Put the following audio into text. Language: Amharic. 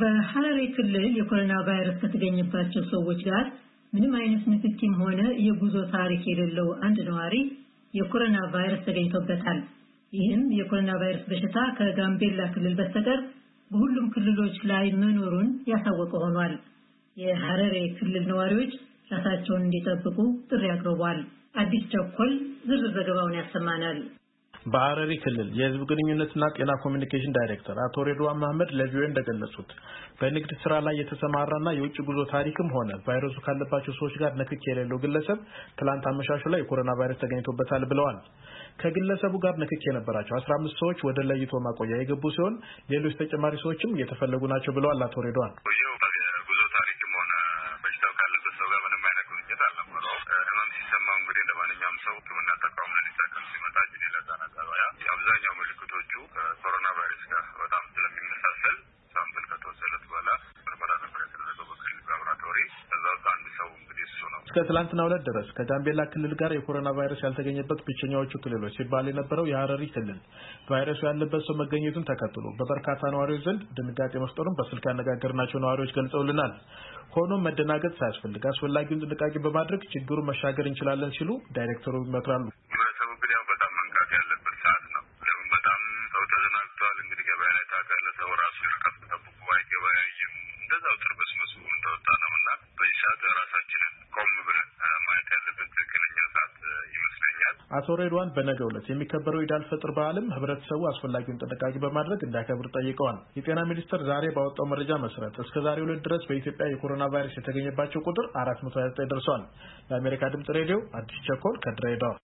በሐረሪ ክልል የኮሮና ቫይረስ ከተገኘባቸው ሰዎች ጋር ምንም አይነት ንክኪም ሆነ የጉዞ ታሪክ የሌለው አንድ ነዋሪ የኮሮና ቫይረስ ተገኝቶበታል። ይህም የኮሮና ቫይረስ በሽታ ከጋምቤላ ክልል በስተቀር በሁሉም ክልሎች ላይ መኖሩን ያሳወቀ ሆኗል። የሐረሪ ክልል ነዋሪዎች ራሳቸውን እንዲጠብቁ ጥሪ አቅርበዋል። አዲስ ቸኮል ዝርዝር ዘገባውን ያሰማናል። በሐረሪ ክልል የህዝብ ግንኙነትና ጤና ኮሚኒኬሽን ዳይሬክተር አቶ ሬድዋን መሐመድ ለቪኦኤ እንደገለጹት በንግድ ስራ ላይ የተሰማራና የውጭ ጉዞ ታሪክም ሆነ ቫይረሱ ካለባቸው ሰዎች ጋር ንክኪ የሌለው ግለሰብ ትላንት አመሻሹ ላይ የኮሮና ቫይረስ ተገኝቶበታል ብለዋል። ከግለሰቡ ጋር ንክኪ የነበራቸው 15 ሰዎች ወደ ለይቶ ማቆያ የገቡ ሲሆን ሌሎች ተጨማሪ ሰዎችም እየተፈለጉ ናቸው ብለዋል አቶ ሬድዋን። ከትላንትና ሁለት ድረስ ከጋምቤላ ክልል ጋር የኮሮና ቫይረስ ያልተገኘበት ብቸኛዎቹ ክልሎች ሲባል የነበረው የሐረሪ ክልል ቫይረሱ ያለበት ሰው መገኘቱን ተከትሎ በበርካታ ነዋሪዎች ዘንድ ድንጋጤ መፍጠሩን በስልክ ያነጋገርናቸው ነዋሪዎች ገልጸውልናል። ሆኖም መደናገጥ ሳያስፈልግ አስፈላጊውን ጥንቃቄ በማድረግ ችግሩን መሻገር እንችላለን ሲሉ ዳይሬክተሩ ይመክራሉ። አቶ ሬድዋን በነገው ዕለት የሚከበረው ኢድ አል-ፈጥር በዓልም ህብረተሰቡ አስፈላጊውን ጥንቃቄ በማድረግ እንዲያከብር ጠይቀዋል። የጤና ሚኒስቴር ዛሬ ባወጣው መረጃ መሰረት እስከ ዛሬው ዕለት ድረስ በኢትዮጵያ የኮሮና ቫይረስ የተገኘባቸው ቁጥር 429 ደርሷል። ለአሜሪካ ድምጽ ሬዲዮ አዲስ ቸኮል ከድሬዳዋ